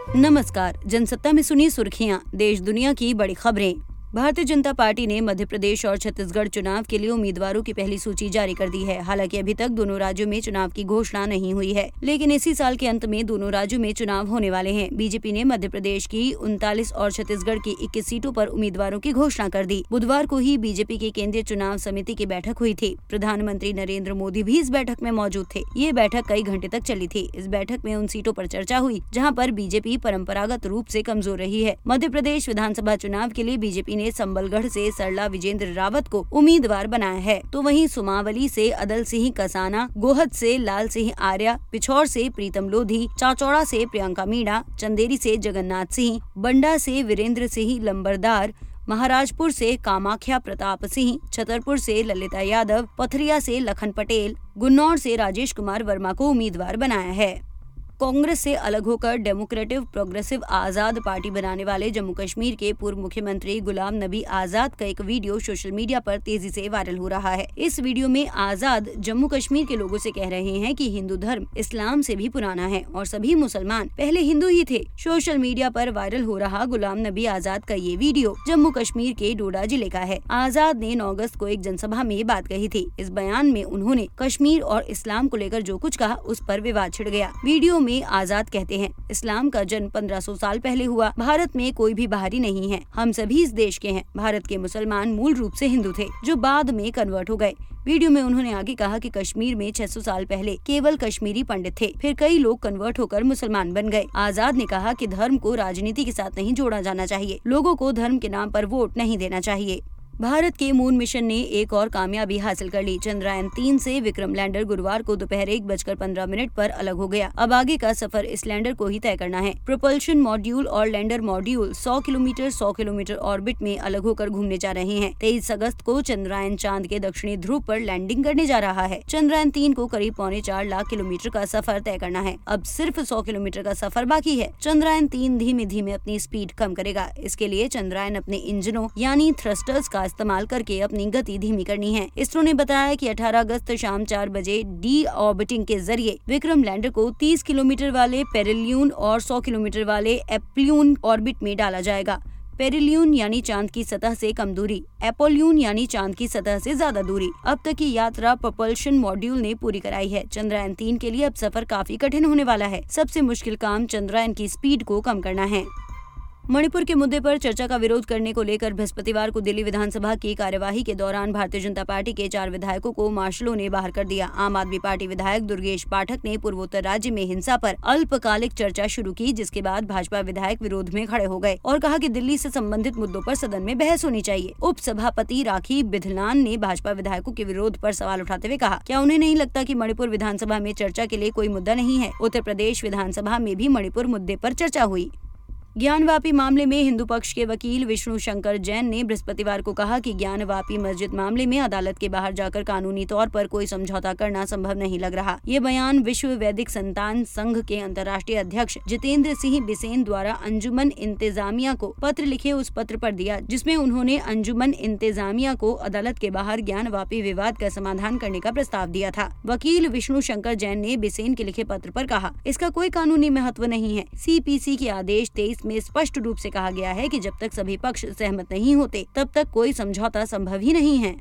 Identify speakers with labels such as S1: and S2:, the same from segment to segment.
S1: नमस्कार। जनसत्ता में सुनिए सुर्खियां, देश दुनिया की बड़ी खबरें। भारतीय जनता पार्टी ने मध्य प्रदेश और छत्तीसगढ़ चुनाव के लिए उम्मीदवारों की पहली सूची जारी कर दी है। हालांकि अभी तक दोनों राज्यों में चुनाव की घोषणा नहीं हुई है, लेकिन इसी साल के अंत में दोनों राज्यों में चुनाव होने वाले हैं। बीजेपी ने मध्य प्रदेश की 39 और छत्तीसगढ़ की 21 सीटों पर उम्मीदवारों की घोषणा कर दी। बुधवार को ही बीजेपी की केंद्रीय चुनाव समिति की बैठक हुई थी। प्रधानमंत्री नरेंद्र मोदी भी इस बैठक में मौजूद थे। ये बैठक कई घंटे तक चली थी। इस बैठक में उन सीटों पर चर्चा हुई जहाँ पर बीजेपी परंपरागत रूप से कमजोर रही है। मध्य प्रदेश विधानसभा चुनाव के लिए बीजेपी ने संबलगढ़ से सरला विजेंद्र रावत को उम्मीदवार बनाया है, तो वहीं सुमावली से अदल सिंह कसाना, गोहद से लाल सिंह आर्या, पिछौर से प्रीतम लोधी, चाचौड़ा से प्रियंका मीणा, चंदेरी से जगन्नाथ सिंह, बंडा से वीरेंद्र सिंह लंबरदार, महाराजपुर से कामाख्या प्रताप सिंह, छतरपुर से ललिता यादव, पथरिया से लखन पटेल, गुन्नौर से राजेश कुमार वर्मा को उम्मीदवार बनाया है। कांग्रेस से अलग होकर डेमोक्रेटिव प्रोग्रेसिव आजाद पार्टी बनाने वाले जम्मू कश्मीर के पूर्व मुख्यमंत्री गुलाम नबी आजाद का एक वीडियो सोशल मीडिया पर तेजी से वायरल हो रहा है। इस वीडियो में आजाद जम्मू कश्मीर के लोगों से कह रहे हैं कि हिंदू धर्म इस्लाम से भी पुराना है और सभी मुसलमान पहले हिंदू ही थे। सोशल मीडिया पर वायरल हो रहा गुलाम नबी आजाद का ये वीडियो जम्मू कश्मीर के डोडा जिले का है। आजाद ने 9 अगस्त को एक जनसभा में ये बात कही थी। इस बयान में उन्होंने कश्मीर और इस्लाम को लेकर जो कुछ कहा उस पर विवाद छिड़ गया। वीडियो में आजाद कहते हैं, इस्लाम का जन्म 1500 साल पहले हुआ। भारत में कोई भी बाहरी नहीं है, हम सभी इस देश के हैं। भारत के मुसलमान मूल रूप से हिंदू थे जो बाद में कन्वर्ट हो गए। वीडियो में उन्होंने आगे कहा कि कश्मीर में 600 साल पहले केवल कश्मीरी पंडित थे, फिर कई लोग कन्वर्ट होकर मुसलमान बन गए। आजाद ने कहा कि धर्म को राजनीति के साथ नहीं जोड़ा जाना चाहिए, लोगों को धर्म के नाम पर वोट नहीं देना चाहिए। भारत के मून मिशन ने एक और कामयाबी हासिल कर ली। चंद्रयान 3 से विक्रम लैंडर गुरुवार को दोपहर 1:15 पर अलग हो गया। अब आगे का सफर इस लैंडर को ही तय करना है। प्रोपल्शन मॉड्यूल और लैंडर मॉड्यूल 100 किलोमीटर ऑर्बिट में अलग होकर घूमने जा रहे हैं। 23 अगस्त को चंद्रयान चांद के दक्षिणी ध्रुव पर लैंडिंग करने जा रहा है। चंद्रयान 3 को करीब 4.25 लाख किलोमीटर का सफर तय करना है। अब सिर्फ 100 किलोमीटर का सफर बाकी है। चंद्रयान 3 धीमे धीमे अपनी स्पीड कम करेगा। इसके लिए चंद्रयान अपने इंजनों यानी थ्रस्टर्स का इस्तेमाल करके अपनी गति धीमी करनी है। इसरो ने बताया कि 18 अगस्त शाम 4 बजे डी ऑर्बिटिंग के जरिए विक्रम लैंडर को 30 किलोमीटर वाले पेरिलियन और 100 किलोमीटर वाले एपोलियन ऑर्बिट में डाला जाएगा। पेरिलियन यानी चांद की सतह से कम दूरी, एपोलियन यानी चांद की सतह से ज्यादा दूरी। अब तक की यात्रा प्रोपल्शन मॉड्यूल ने पूरी कराई है। चंद्रयान 3 के लिए अब सफर काफी कठिन होने वाला है। सबसे मुश्किल काम चंद्रयान की स्पीड को कम करना है। मणिपुर के मुद्दे पर चर्चा का विरोध करने को लेकर बृहस्पतिवार को दिल्ली विधानसभा की कार्यवाही के दौरान भारतीय जनता पार्टी के 4 विधायकों को मार्शलों ने बाहर कर दिया। आम आदमी पार्टी विधायक दुर्गेश पाठक ने पूर्वोत्तर राज्य में हिंसा पर अल्पकालिक चर्चा शुरू की, जिसके बाद भाजपा विधायक विरोध में खड़े हो गए और कहा कि दिल्ली से संबंधित मुद्दों पर सदन में बहस होनी चाहिए। उप सभापति राखी बिधलान ने भाजपा विधायकों के विरोध पर सवाल उठाते हुए कहा, क्या उन्हें नहीं लगता कि मणिपुर विधानसभा में चर्चा के लिए कोई मुद्दा नहीं है? उत्तर प्रदेश विधानसभा में भी मणिपुर मुद्दे पर चर्चा हुई। ज्ञानवापी मामले में हिंदू पक्ष के वकील विष्णु शंकर जैन ने बृहस्पतिवार को कहा कि ज्ञानवापी मस्जिद मामले में अदालत के बाहर जाकर कानूनी तौर पर कोई समझौता करना संभव नहीं लग रहा। ये बयान विश्व वैदिक संतान संघ के अंतर्राष्ट्रीय अध्यक्ष जितेंद्र सिंह बिसेन द्वारा अंजुमन इंतजामिया को पत्र लिखे उस पत्र पर दिया, जिसमें उन्होंने अंजुमन इंतजामिया को अदालत के बाहर ज्ञानवापी विवाद का समाधान करने का प्रस्ताव दिया था। वकील विष्णु शंकर जैन ने बिसेन के लिखे पत्र पर कहा, इसका कोई कानूनी महत्व नहीं है। CPC के आदेश 23 में स्पष्ट रूप से कहा गया है कि जब तक सभी पक्ष सहमत नहीं होते तब तक कोई समझौता संभव ही नहीं है।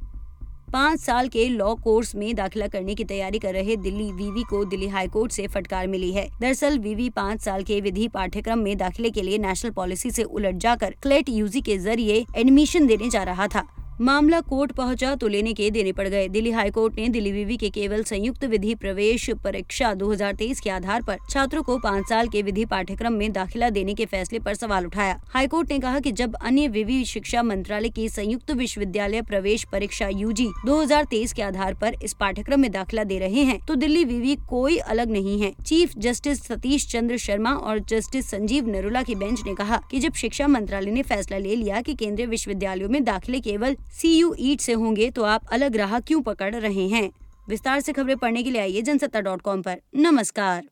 S1: 5 साल के लॉ कोर्स में दाखिला करने की तैयारी कर रहे दिल्ली वीवी को दिल्ली हाई कोर्ट से फटकार मिली है। दरअसल वीवी 5 साल के विधि पाठ्यक्रम में दाखिले के लिए नेशनल पॉलिसी से उलट जाकर क्लेट यूजी के जरिए एडमिशन देने जा रहा था। मामला कोर्ट पहुंचा तो लेने के देने पड़ गए। दिल्ली हाई कोर्ट ने दिल्ली वीवी के केवल संयुक्त विधि प्रवेश परीक्षा 2023 के आधार पर छात्रों को 5 साल के विधि पाठ्यक्रम में दाखिला देने के फैसले पर सवाल उठाया। हाई कोर्ट ने कहा कि जब अन्य विवि शिक्षा मंत्रालय की संयुक्त विश्वविद्यालय प्रवेश परीक्षा UG 2023 के आधार पर इस पाठ्यक्रम में दाखिला दे रहे हैं तो दिल्ली वीवी कोई अलग नहीं है। चीफ जस्टिस सतीश चंद्र शर्मा और जस्टिस संजीव नरूला की बेंच ने कहा कि जब शिक्षा मंत्रालय ने फैसला ले लिया कि केंद्रीय विश्वविद्यालयों में दाखिले केवल CUET से होंगे तो आप अलग राह क्यों पकड़ रहे हैं? विस्तार से खबरें पढ़ने के लिए आइए जनसत्ता.com पर। नमस्कार।